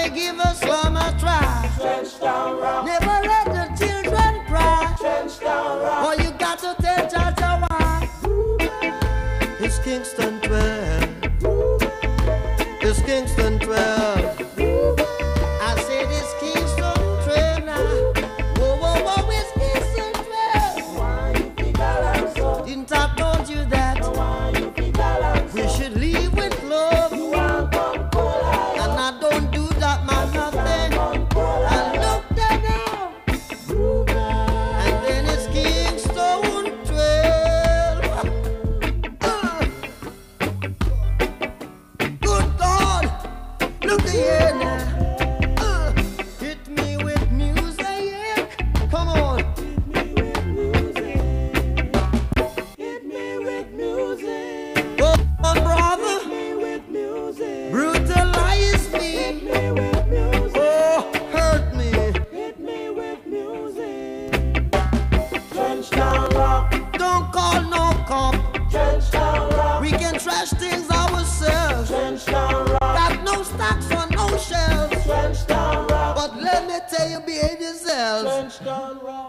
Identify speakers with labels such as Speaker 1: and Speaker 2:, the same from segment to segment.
Speaker 1: they give us one a try.
Speaker 2: Trenchtown Rock.
Speaker 1: Never let the children cry.
Speaker 2: Trenchtown Rock.
Speaker 1: Oh, you got to tell Jaja why. It's Kingston 12. It's Kingston 12. I said it's Kingston 12 now. Whoa, whoa, whoa, it's Kingston 12.
Speaker 2: Why you think I like so?
Speaker 1: Didn't I told you that?
Speaker 2: Why you think I like so?
Speaker 1: We should leave with love.
Speaker 2: You want come polite.
Speaker 1: And I don't do that, man, nothing. I look there now. And then it's Kingston 12. Good God, look here now. Hit me with music. Come on.
Speaker 2: Hit me with music.
Speaker 1: Oh, brother,
Speaker 2: Hit me with music.
Speaker 1: brutalize me.
Speaker 2: Hit me with music.
Speaker 1: Oh, hurt me.
Speaker 2: Hit me with music. Trenchtown Rock.
Speaker 1: Don't call no cop.
Speaker 2: Trenchtown Rock.
Speaker 1: We can trash things ourselves.
Speaker 2: Trenchtown Rock.
Speaker 1: Got no stocks on no shelves.
Speaker 2: Trenchtown Rock.
Speaker 1: But let me tell you, behave yourselves.
Speaker 2: Trenchtown Rock.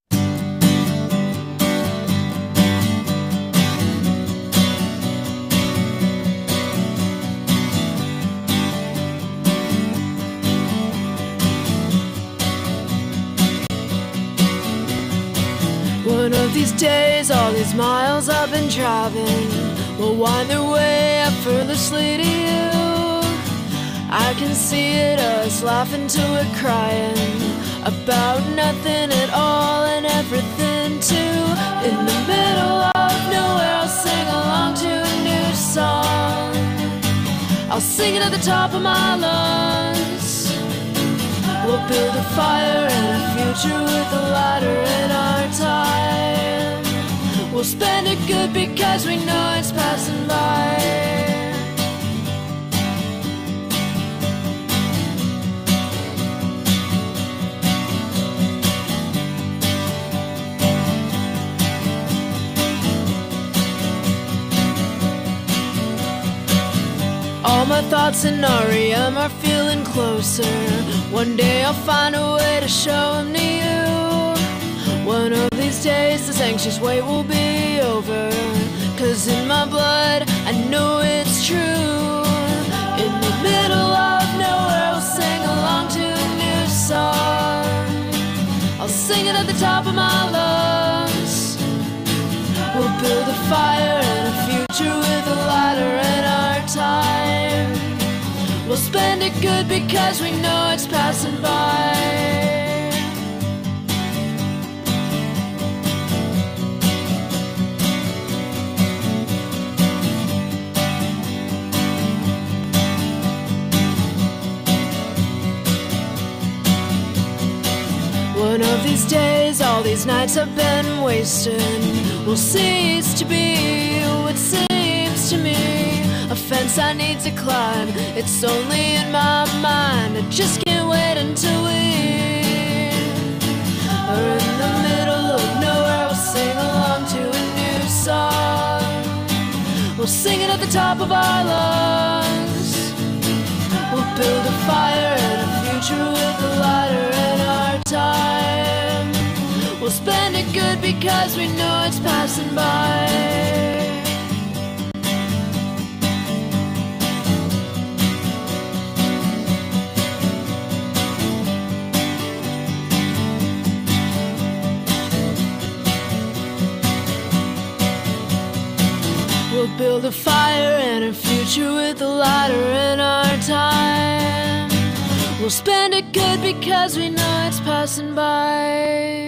Speaker 3: One of these days, all these miles I've been driving will wind their way effortlessly to you. I can see it, us laughing till we're crying about nothing at all and everything too. In the middle of nowhere, I'll sing along to a new song. I'll sing it at the top of my lungs. We'll build a fire and a future with a lighter in our time. We'll spend it good because we know it's passing by. All my thoughts in REM are feeling closer. One day I'll find a way to show them to you. One of these days this anxious wait will be over. 'Cause in my blood I know it's true. In the middle of nowhere I'll sing along to a new song. I'll sing it at the top of my lungs. We'll build a fire and a future with a lighter in our time. We'll spend it good because we know it's passing by. One of these days, all these nights have been wasted will cease to be what seems to me a fence I need to climb. It's only in my mind. I just can't wait until we are in the middle of nowhere. We'll sing along to a new song. We'll sing it at the top of our lungs. We'll build a fire and a future with a lighter in our time. We'll spend it good because we know it's passing by. We'll build a fire and a future with a lighter in our time. We'll spend it good because we know it's passing by.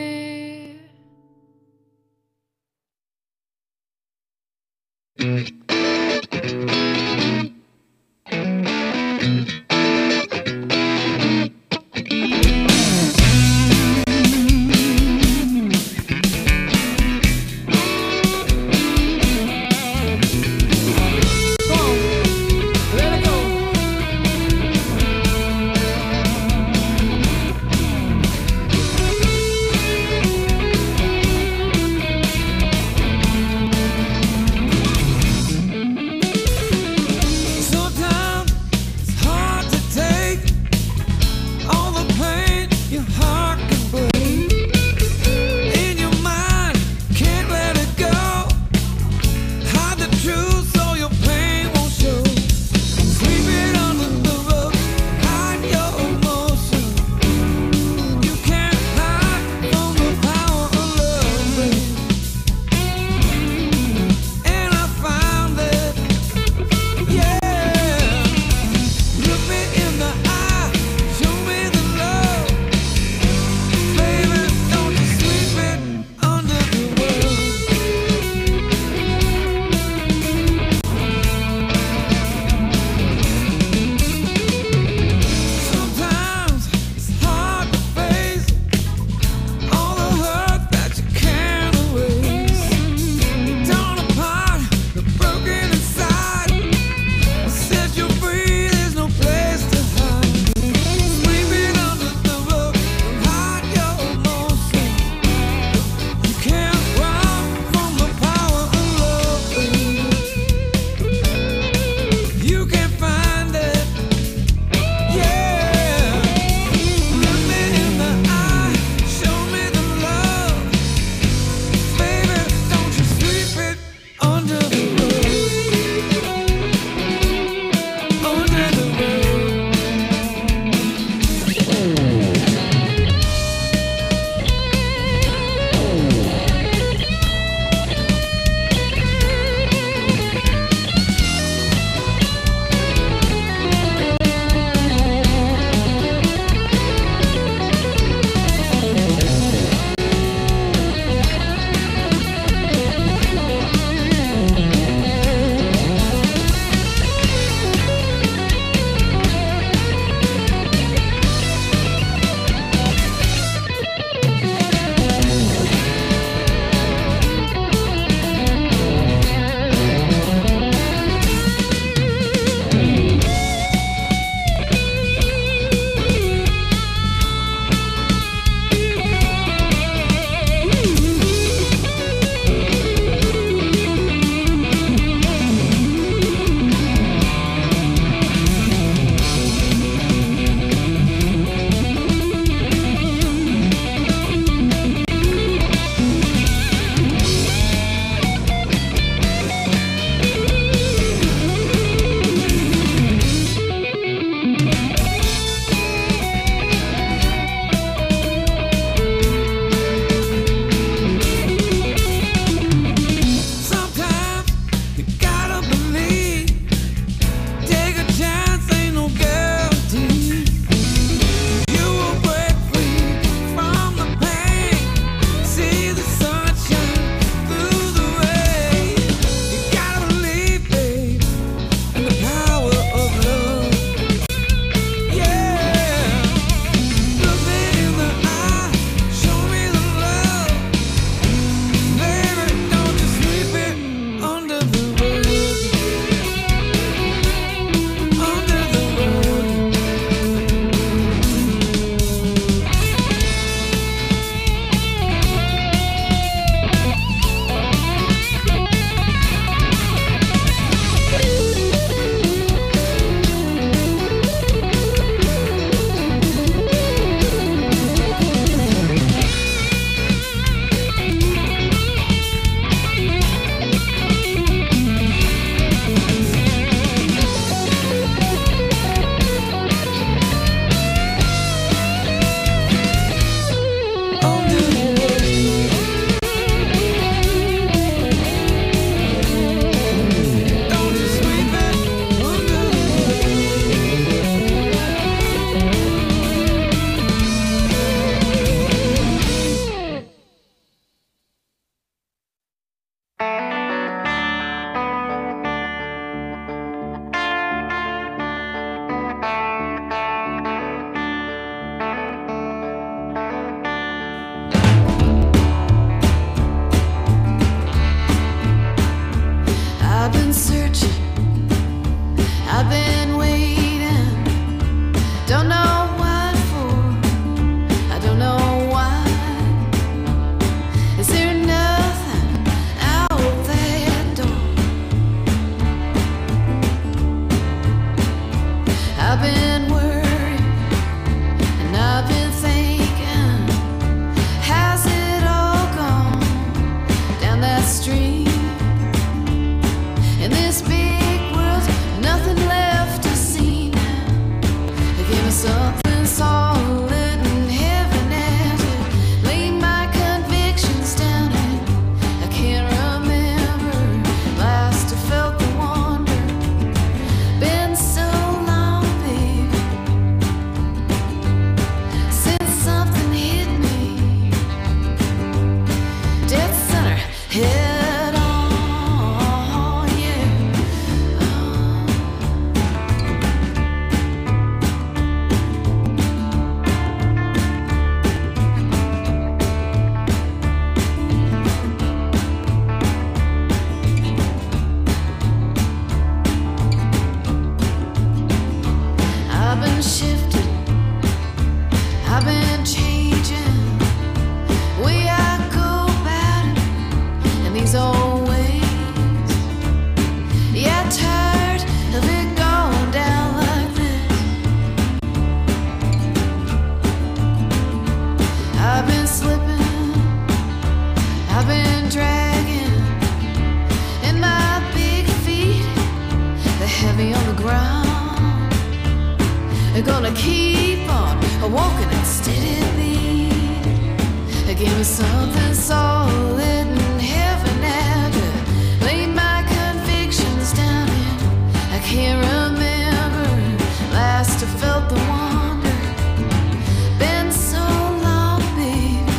Speaker 3: gonna keep on walking at steady beat. Give me something solid and heavy now to lay my convictions down in. I can't remember last I felt the wonder. Been so long, baby,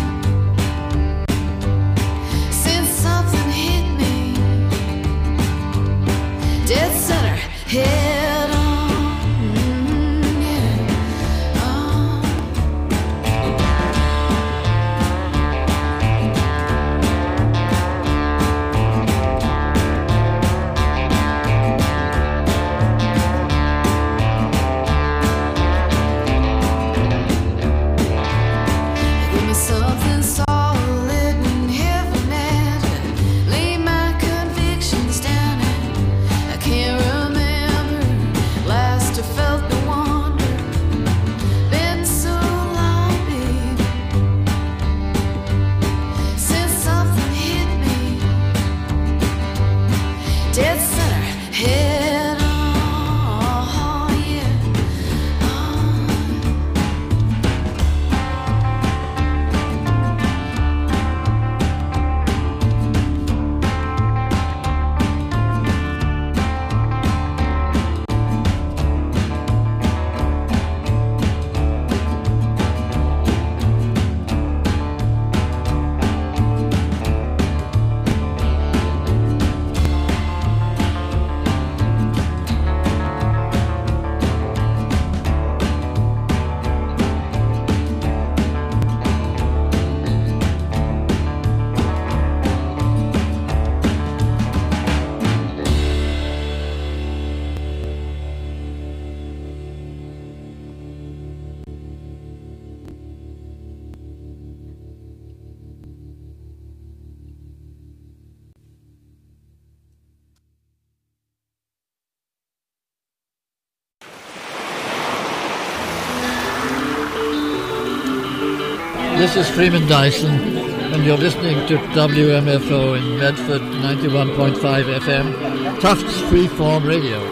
Speaker 3: since something hit me dead center head on.
Speaker 4: This is Freeman Dyson, and you're listening to WMFO in Medford 91.5 FM, Tufts Freeform Radio.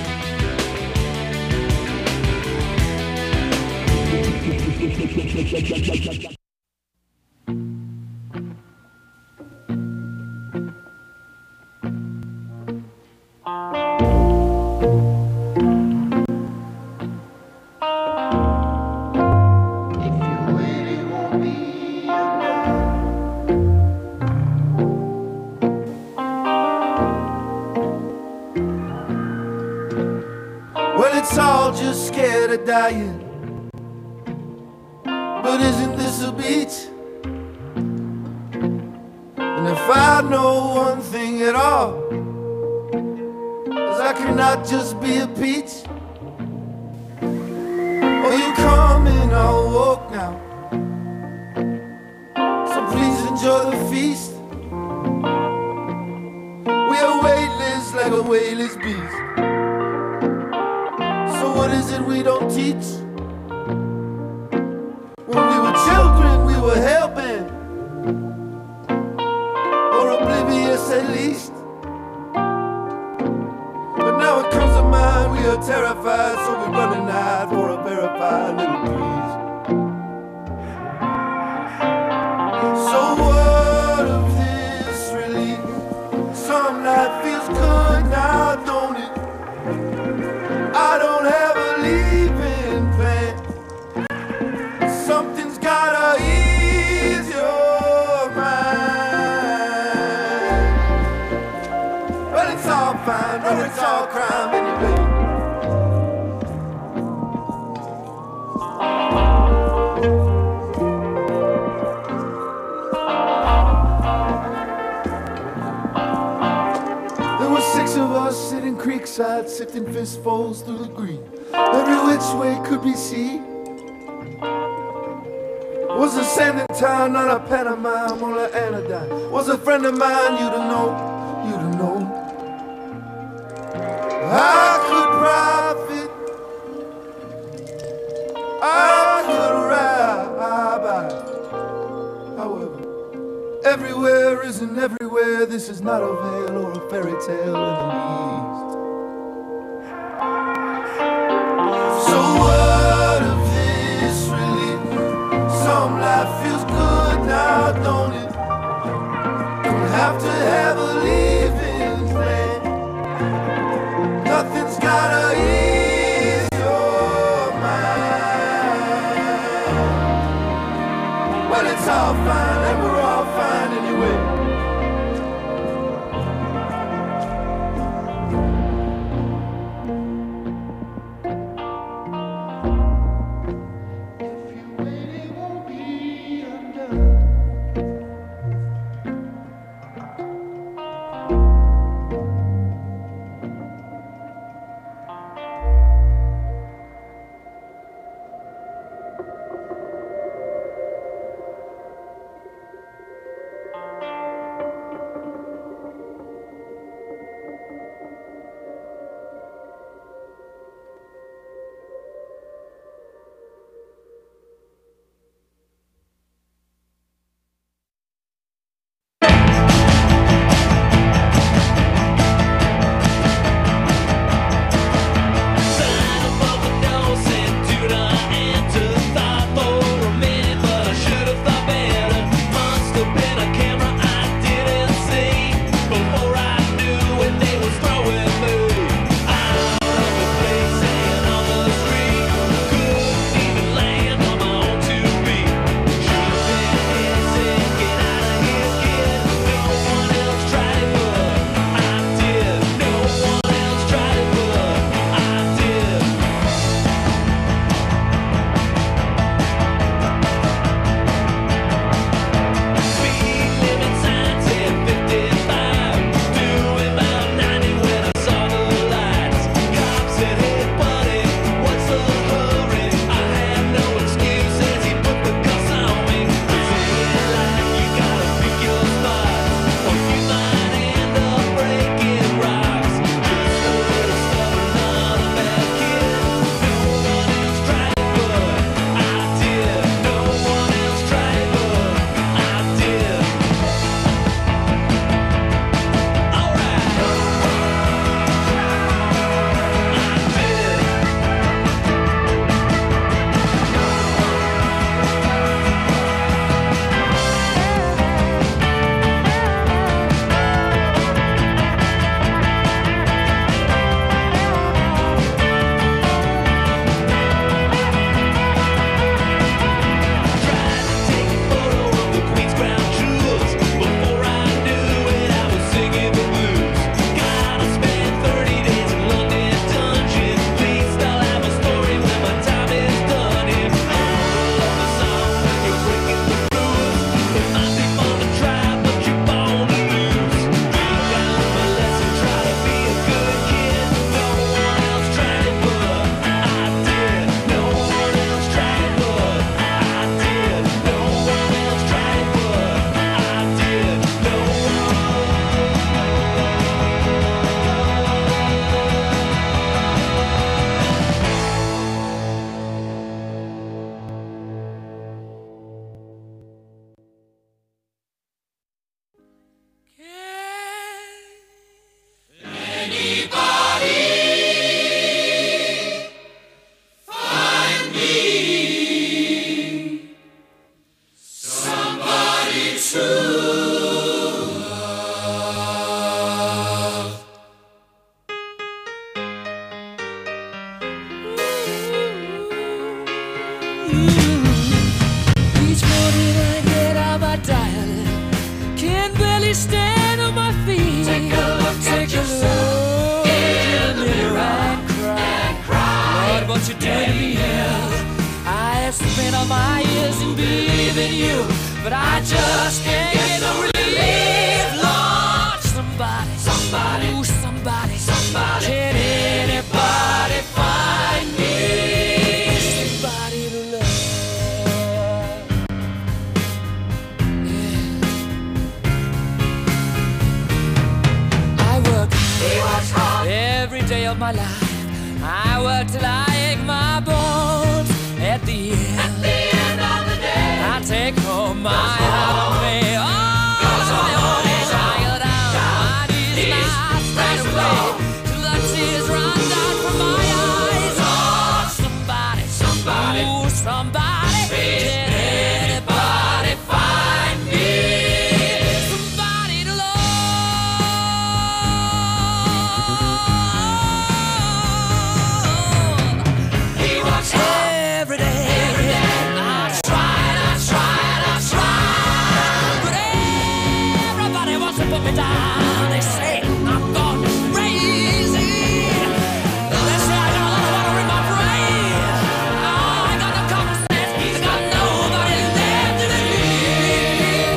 Speaker 1: Dying, but isn't this a beach? And if I know one thing at all, is I cannot just be a peach. Oh, you come and I'll walk now, so please enjoy the feast. We are weightless like a weightless beast. What is it we don't teach? When we were children, we were helping, or oblivious at least. But now it comes to mind, we are terrified, so we're running out for a verified little breeze. So what of this relief? Some night feels good, now don't it? I don't have a leaving plan. Something's gotta ease your mind. Well, it's all fine, or it's all crime anyway. There were 6 of us sitting creekside, sifting fistfuls through the green. Every which way could be seen. Was a sand in town, not a pantomime or an anodyne. Was a friend of mine, you to know, you to know. I could profit, I could ride. However, everywhere isn't everywhere. This is not a veil or a fairy tale in the least. So what?
Speaker 5: have to have a living plan. Nothing's gotta ease your mind. Well, it's all fine and we're all fine anyway.
Speaker 3: Each morning I get out my diary, can barely stand on my feet. Take a look at yourself in the mirror and cry. Lord, what you doing to me is I have spent all my years in believing you, but I just can't get no relief. Lord, somebody, ooh, somebody, can anybody find me somebody to love? Yeah. I work hard every day of my life. I work till I ache my bones. At the end of the day, I take home my heart of me. Oh, tired out, my knees not straight away till the tears run down from my eyes. Oh, somebody, ooh, somebody, can anybody find me somebody to love?
Speaker 6: put me down. They say I'm gone crazy. They say I got a lot of water in my brain. Oh, I got no common sense. I got nobody left to believe.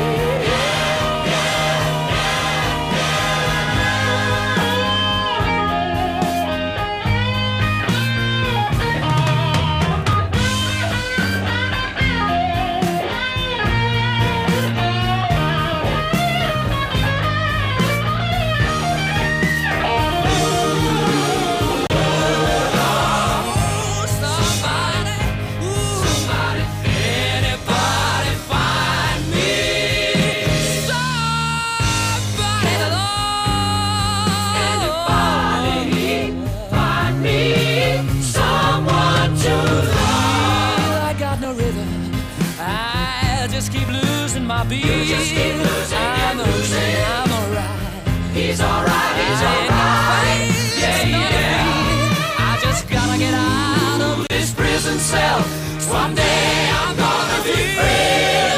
Speaker 6: Beat. You just keep losing, I'm alright. He's alright, he's alright. Yeah, yeah. I just gotta get out of this prison cell. Someday I'm gonna be free.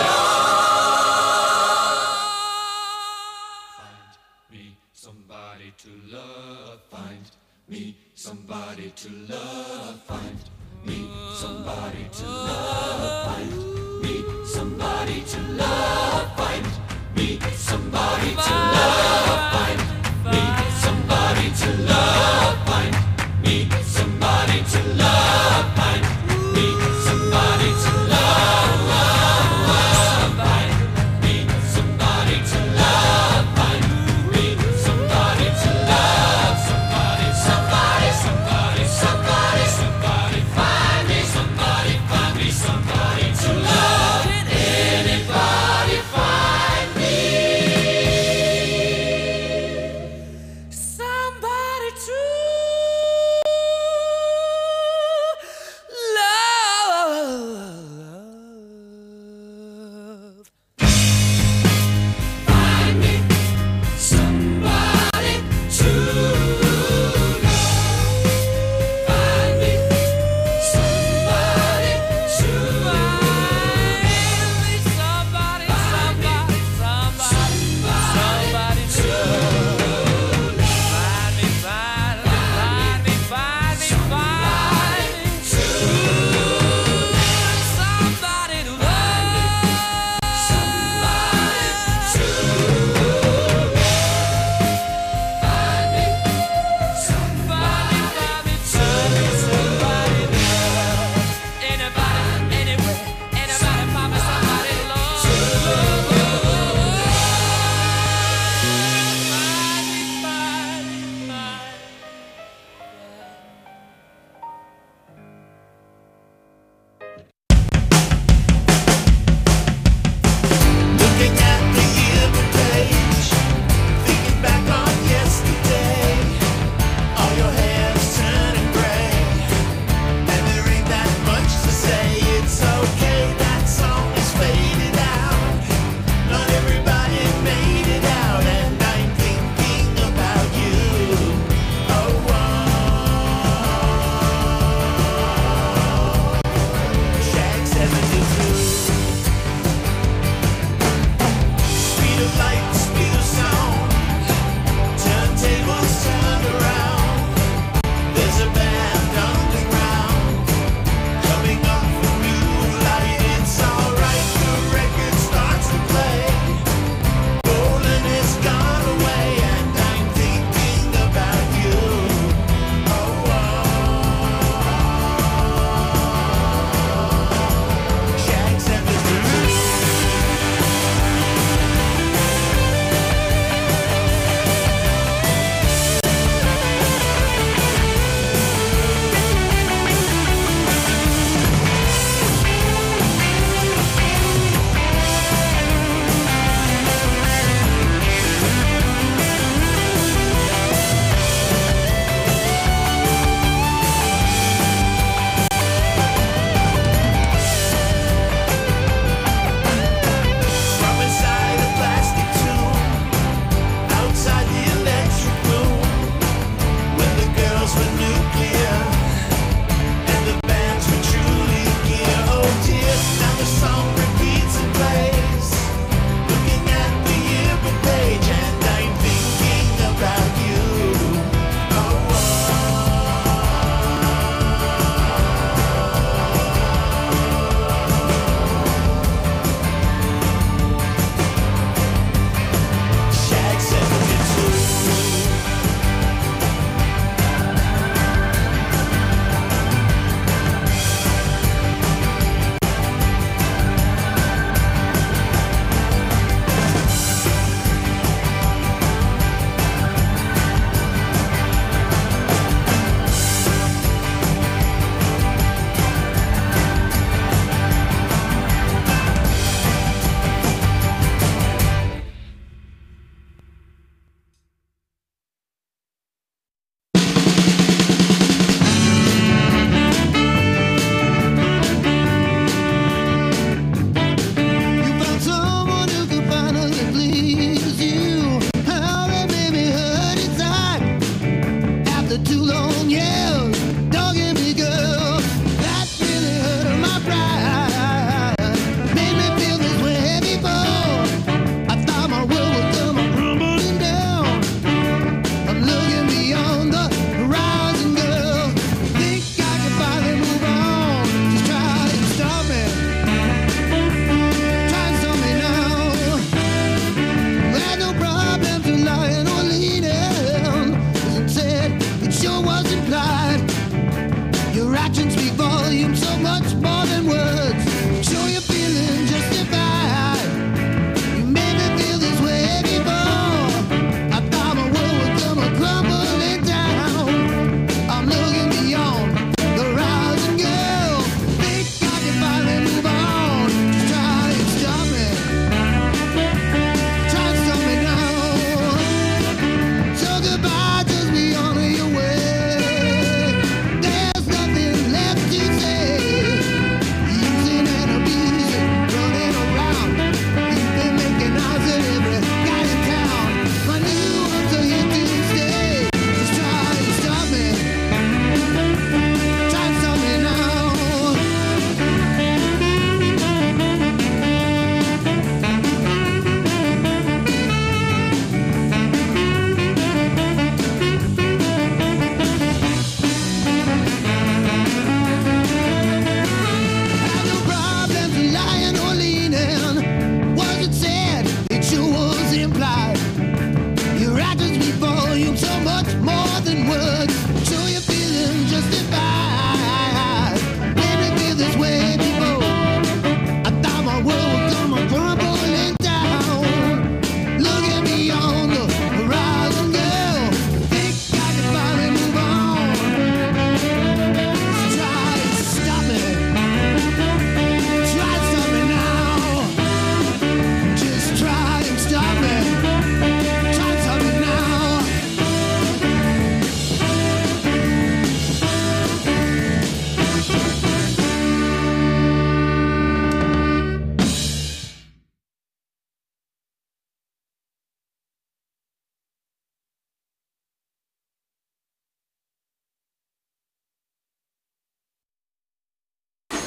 Speaker 6: Find me somebody to love. Find me somebody to love. Find me somebody to love. Find me somebody to love. Find me somebody to love. Find me somebody to love. Find me somebody to love. Find me somebody to love. Find me somebody to love. Find me somebody to love. Somebody, somebody, somebody, somebody, somebody. Find me somebody. Find me somebody to love. Anybody find me?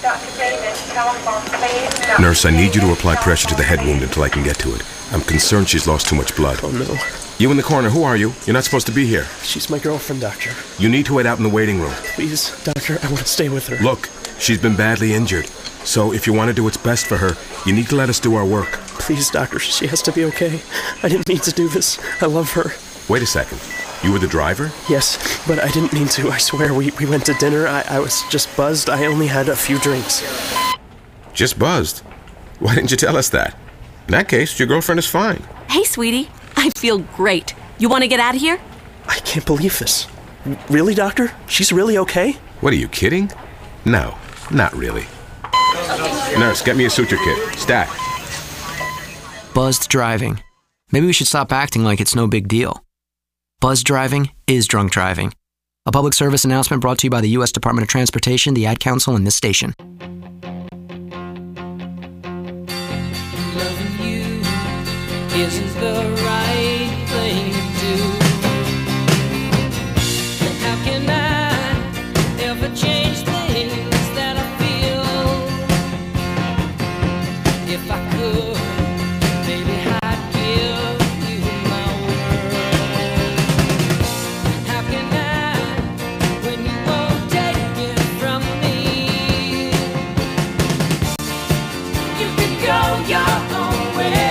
Speaker 7: Dr. Davis, telephone, please.
Speaker 8: Nurse, I need you to apply pressure to the head wound until I can get to it. I'm concerned she's lost too much blood.
Speaker 9: Oh, no.
Speaker 8: You in the corner, who are you? You're not supposed to be here.
Speaker 9: She's my girlfriend, Doctor.
Speaker 8: You need to wait out in the waiting room.
Speaker 9: Please, Doctor, I want to stay with her.
Speaker 8: Look, she's been badly injured. So if you want to do what's best for her, you need to let us do our work.
Speaker 9: Please, Doctor, she has to be okay. I didn't mean to do this. I love her.
Speaker 8: Wait a second. You were the driver?
Speaker 9: Yes, but I didn't mean to. I swear, we went to dinner. I was just buzzed. I only had a few drinks.
Speaker 8: Just buzzed? Why didn't you tell us that? In that case, your girlfriend is fine.
Speaker 10: Hey, sweetie. I feel great. You want to get out of here?
Speaker 9: I can't believe this. Really, Doctor? She's really okay?
Speaker 8: What, are you kidding? No, not really. Nurse, get me a suture kit. Stat.
Speaker 11: Buzzed driving. Maybe we should stop acting like it's no big deal. Buzzed driving is drunk driving. A public service announcement brought to you by the U.S. Department of Transportation, the Ad Council, and this station.
Speaker 12: Loving you isn't the right thing to do. And how can I ever change things that I feel? If I could, baby, I'd give you my world. How can I, when you won't take it from me? You can go your own way.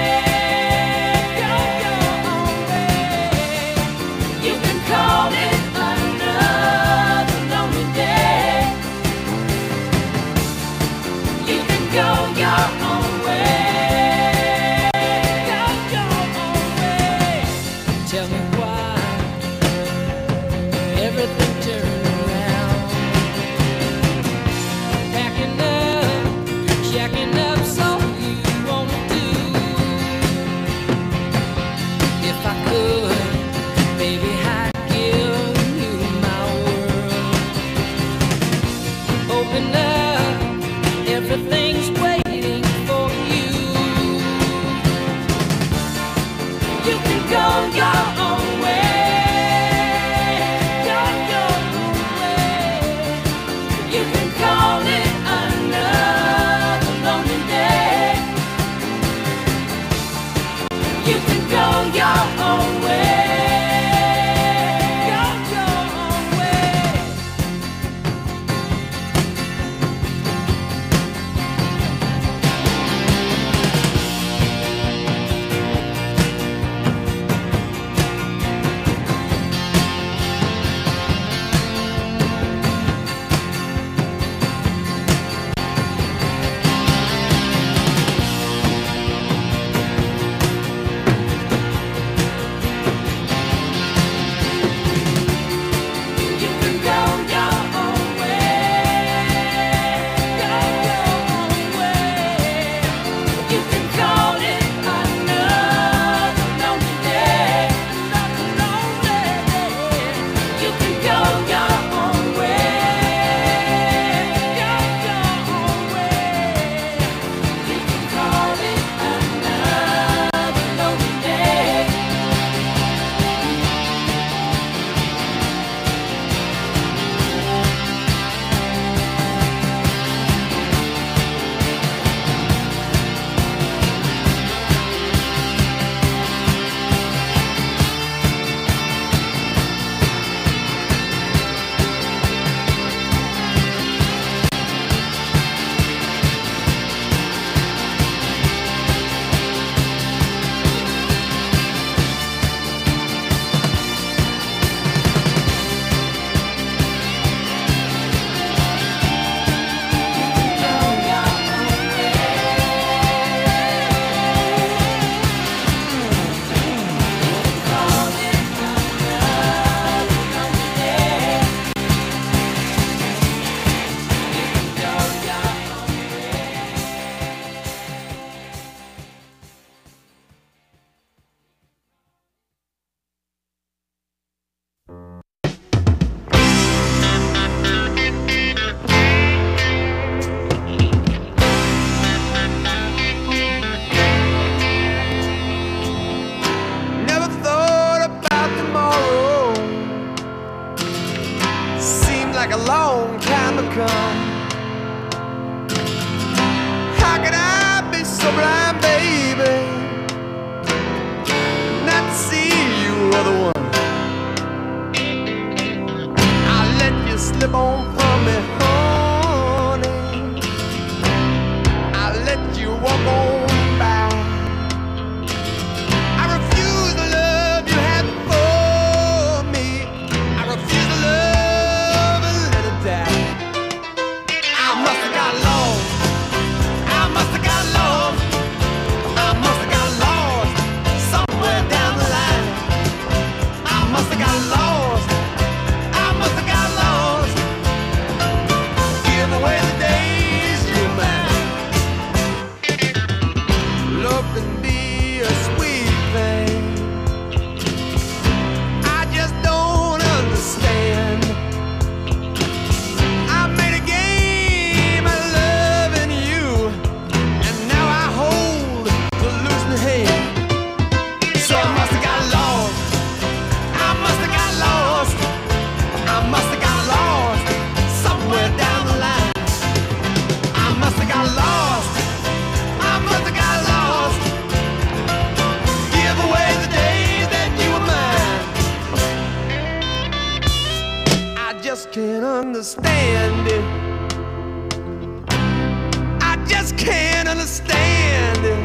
Speaker 12: Everything's waiting for you. You can go your own way. Go your own way. You can call it another lonely day. You can go your own way.
Speaker 1: like a long time to come. so blind, baby, not to see you are the one. I let you slip on from me, honey. I let you walk on by. I refuse the love you had for me. I refuse the love and let it die. I must have got lost. I must have got lost. I must have got lost somewhere down the line. I must have got lost. I must have got lost. Give away the days you're mine. Love can be a sweet thing. I just don't understand. I made a game of loving you, and now I hold the losing hand. So I must have got lost. I must have got lost. I must have got lost somewhere down the line. I must have got lost. I must have got lost. Give away the days that you were mine. I just can't understand it. I just can't understand it.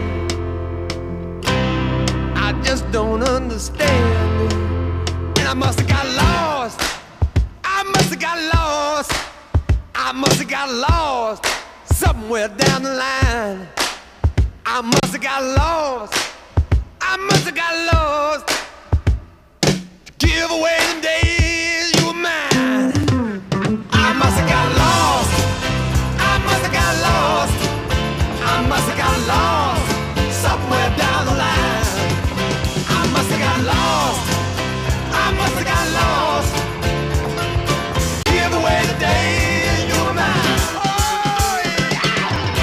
Speaker 1: I just don't understand it. And I must have got lost. I must have got lost. I must have got lost somewhere down the line. I must have got lost. I must have got lost to give away the days you were mine. I must have got lost. I must have got lost. I must have got lost somewhere down the line. I must have got lost. I must have got lost. Give away the days you were mine. Oh, yeah.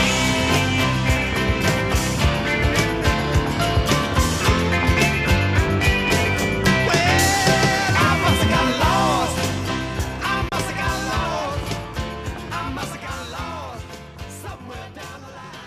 Speaker 1: Well, I must have got lost. I must have got lost. I must have got lost somewhere down the line.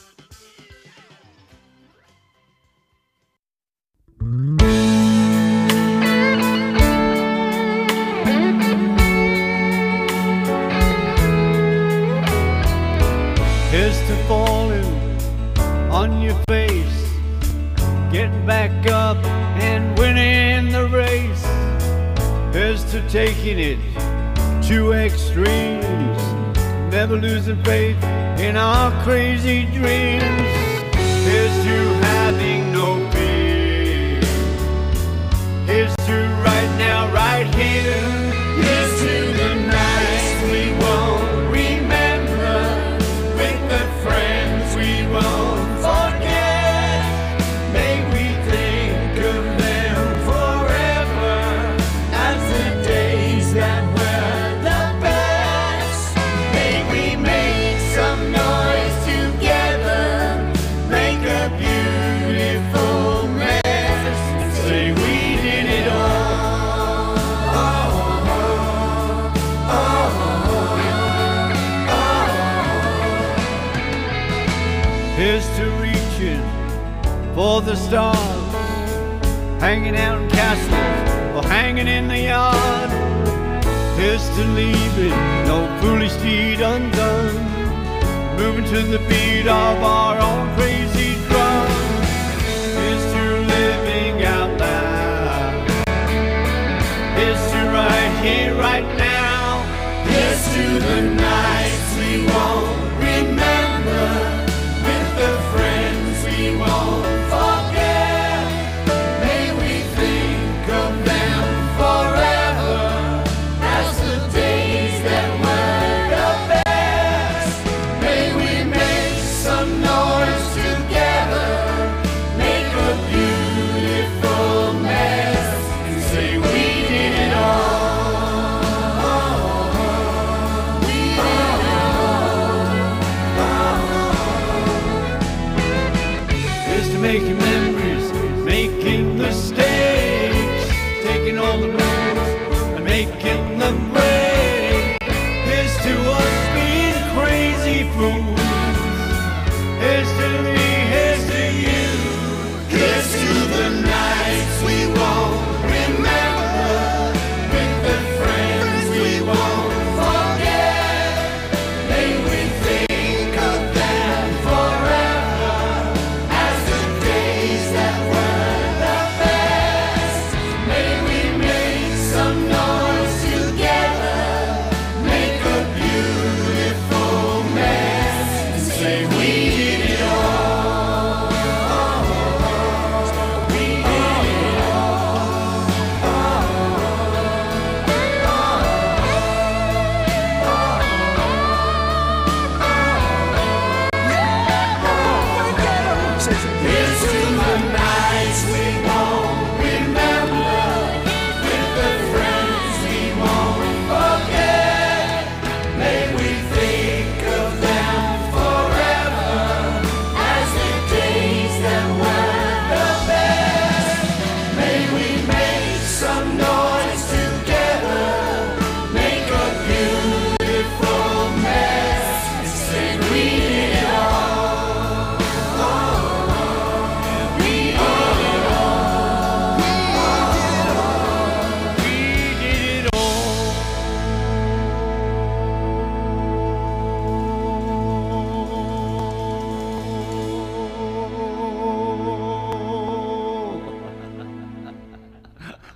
Speaker 13: Here's to falling on your face, getting back up and winning the race. Here's to taking it to extremes, never losing faith in our crazy dreams. Here's to having no fear. Here's to right now, right here. Here's to the nights we won't remember, with the friends we won't forget. May we think of them forever as the days that were the best. May we make some noise together, make a beautiful mess, and say we did it all. Here's to reaching for the stars, hanging out in castles or hanging in the yard. Here's to leaving no foolish deed undone, moving to the beat of our own crazy drum. Here's to living out loud. Here's to right here, right now. Here's to the nights we won't remember, with the friends we won't forget. May we think of them forever as the days that were the best. May we make some noise together, make a beautiful mess, and say we did it all. We did it all. Here's to making memories, making mistakes, taking all the blues and making them break. Here's to us being crazy fools. Here's to the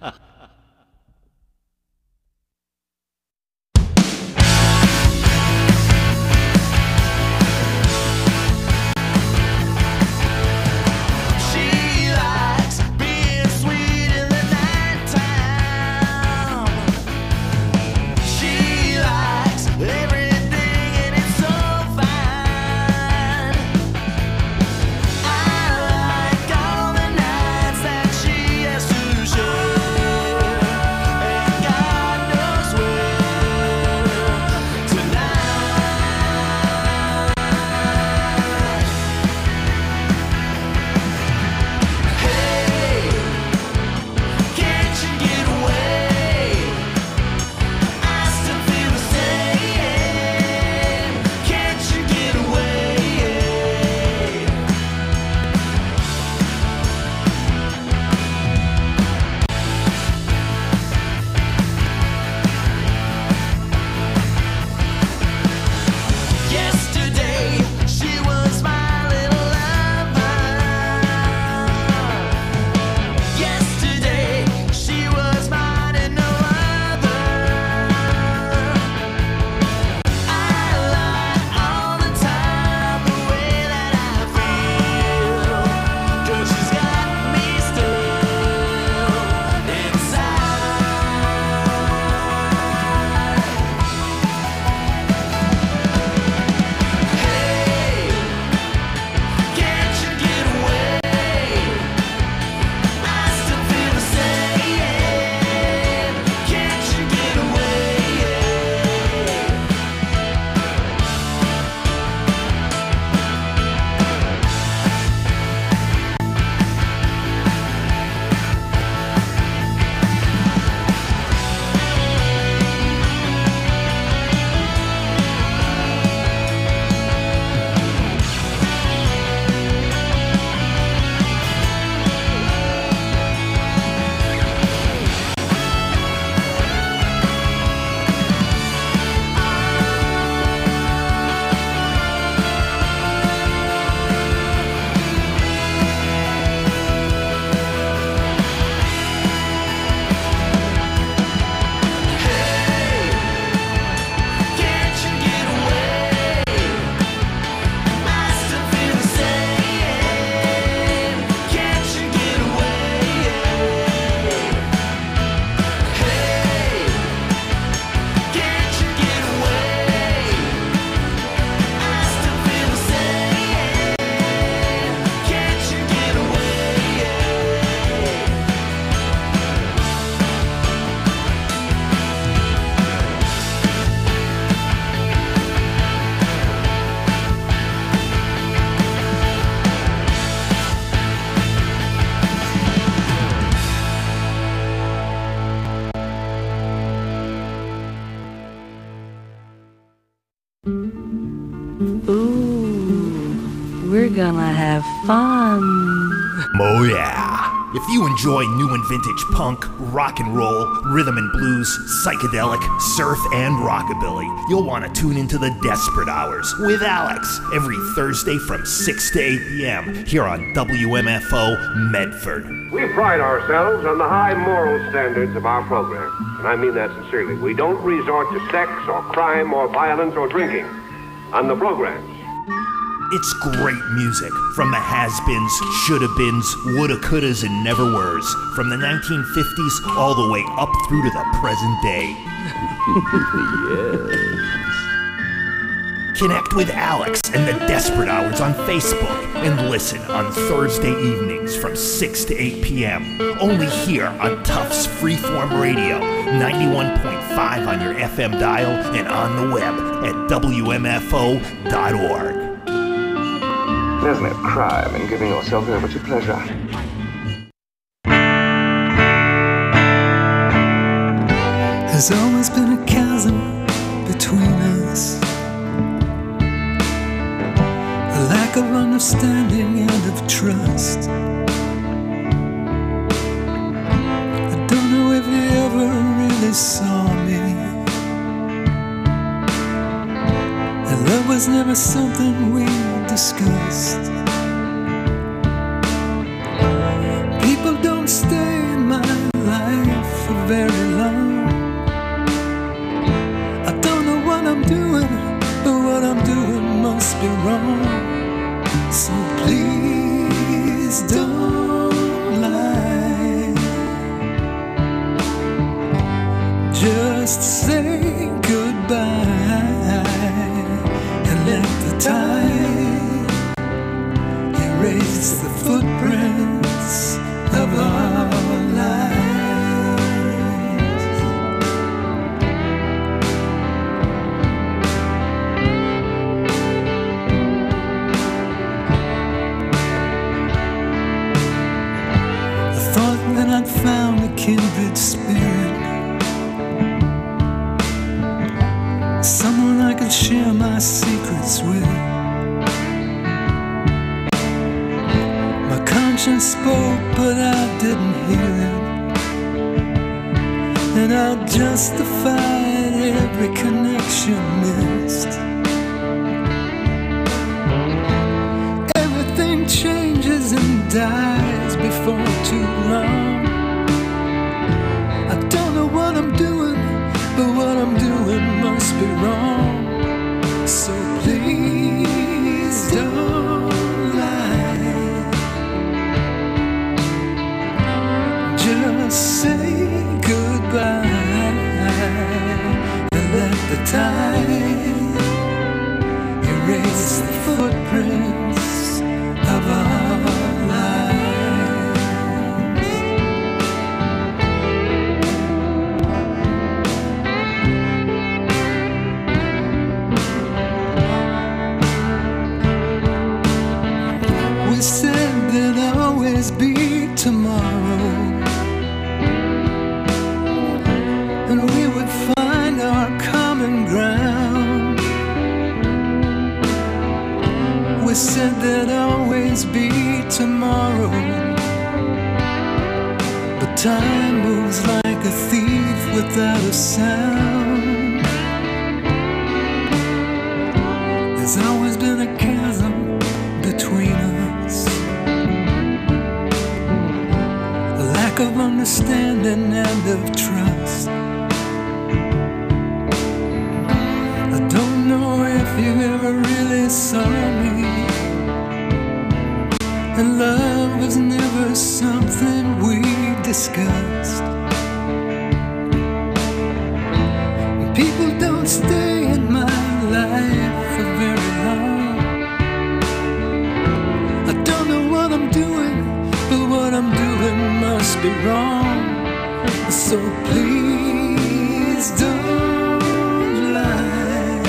Speaker 14: We're gonna have fun.
Speaker 15: Oh yeah. If you enjoy new and vintage punk, rock and roll, rhythm and blues, psychedelic, surf, and rockabilly, you'll want to tune into the Desperate Hours with Alex every Thursday from 6 to 8 p.m. here on WMFO Medford.
Speaker 16: We pride ourselves on the high moral standards of our program, and I mean that sincerely. We don't resort to sex or crime or violence or drinking on the programs.
Speaker 15: It's great music from the has-beens, shoulda-beens, woulda, couldas, and never-weres, from the 1950s all the way up through to the present day. Yes. Connect with Alex and the Desperate Hours on Facebook and listen on Thursday evenings from 6 to 8 p.m. Only here on Tufts Freeform Radio, 91.5 on your FM dial and on the web at WMFO.org.
Speaker 17: There's no crime in giving yourself over to pleasure.
Speaker 18: There's always been a chasm between us, a lack of understanding and of trust. I don't know if you ever really saw me, and love was never something we discussed. People don't stay in my life very long. I don't know what I'm doing, but what I'm doing must be wrong. So please don't lie. Just say goodbye and let the tide erase the footprints of our lives. I thought that I'd found a kindred spirit, someone I could share my secrets with. My conscience spoke, but I didn't hear it, and I justified every connection missed. Everything changes and dies before too long. I don't know what I'm doing, but what I'm doing must be wrong. So please don't lie. Just say goodbye and let the tide erase the footprints of our lives. We said there'd always be tomorrow, and we would find our common ground. We said there'd always be tomorrow, but time moves like a thief without a sound. There's always been a chasm between us, a lack of understanding and of trust. I don't know if you ever really saw me, and love was never something we discussed. People don't stay in my life for very long. I don't know what I'm doing, but what I'm doing must be wrong. So please don't lie.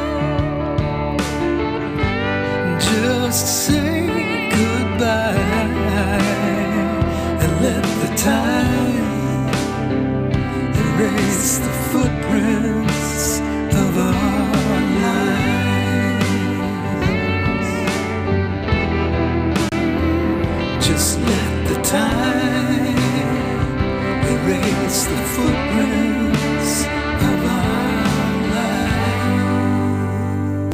Speaker 18: Just say goodbye and let the tide erase the footprints of our lives. Just let the tide erase the footprints of our lives.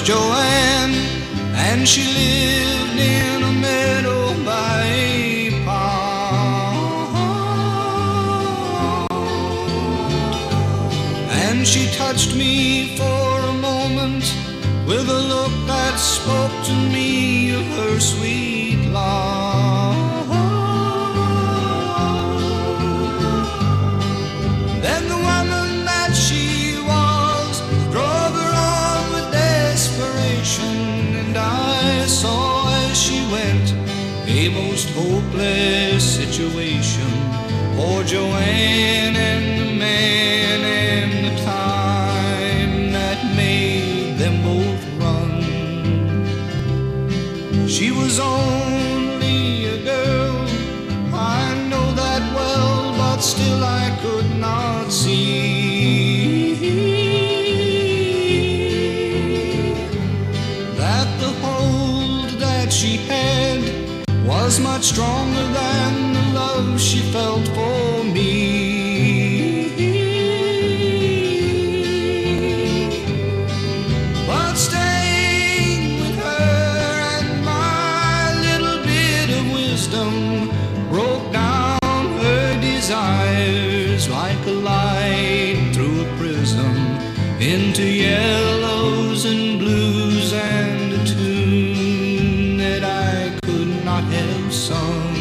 Speaker 19: Joanne, and she lived in a meadow by a pond. And she touched me for a moment with a look that spoke to me of her sweet love. Then the woman that she was drove her on with desperation, and I saw as she went a most hopeless situation. Poor Joanne and the man and the time that made them both run. She was only a girl, I know that well, but still I could not see that the hold that she had was much stronger than the love she felt for me. But staying with her and my little bit of wisdom broke down her desires like a light through a prism into yellows and blues and a tune that I could not have sung.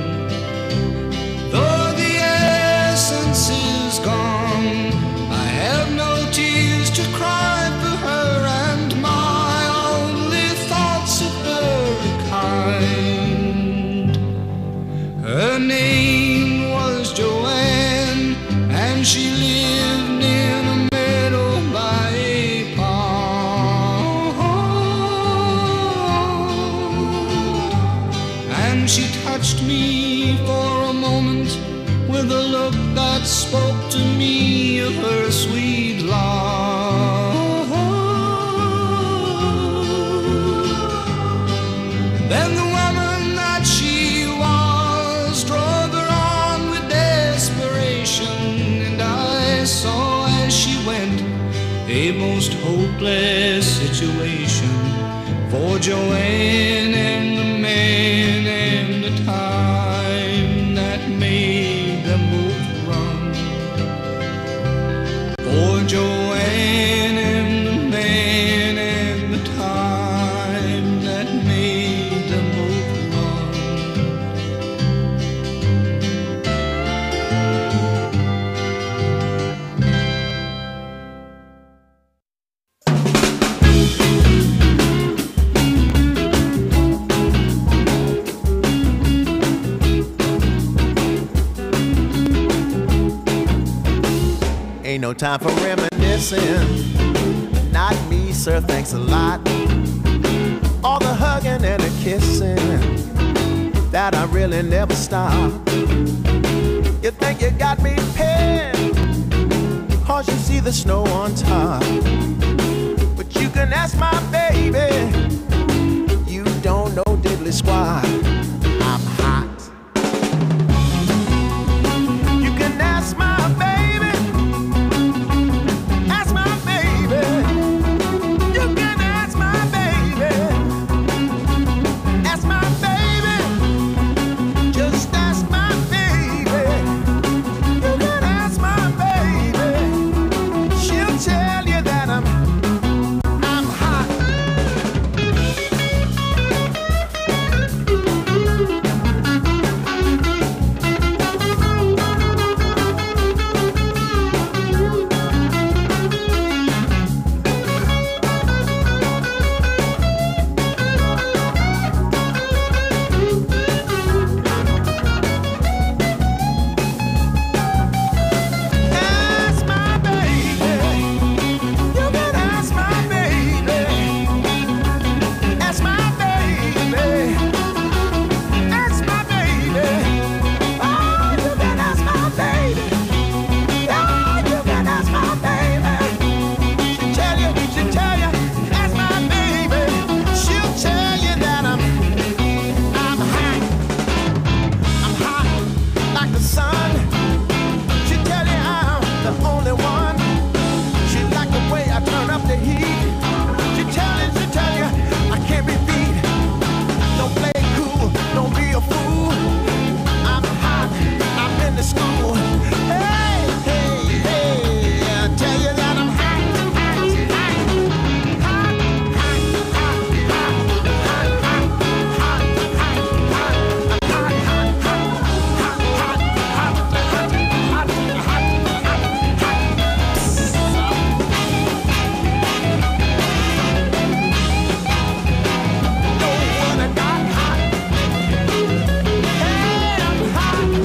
Speaker 19: Though the essence is gone, I have no tears to cry for her, and my only thoughts of her are kind. Her name was Joanne, and she lived in a meadow by a pond. And she touched me for a moment with a look that spoke to me of her sweet love. Then the woman that she was drove her on with desperation, and I saw as she went a most hopeless situation for Joanne and the man and the time that made them both run. For Joanne and the man and the time that made them both run.
Speaker 1: Ain't no time for reminiscing. Not me, sir, thanks a lot. All the hugging and the kissing that I really never stop. You think you got me pinned, 'cause you see the snow on top. But you can ask my baby, you don't know diddly squat.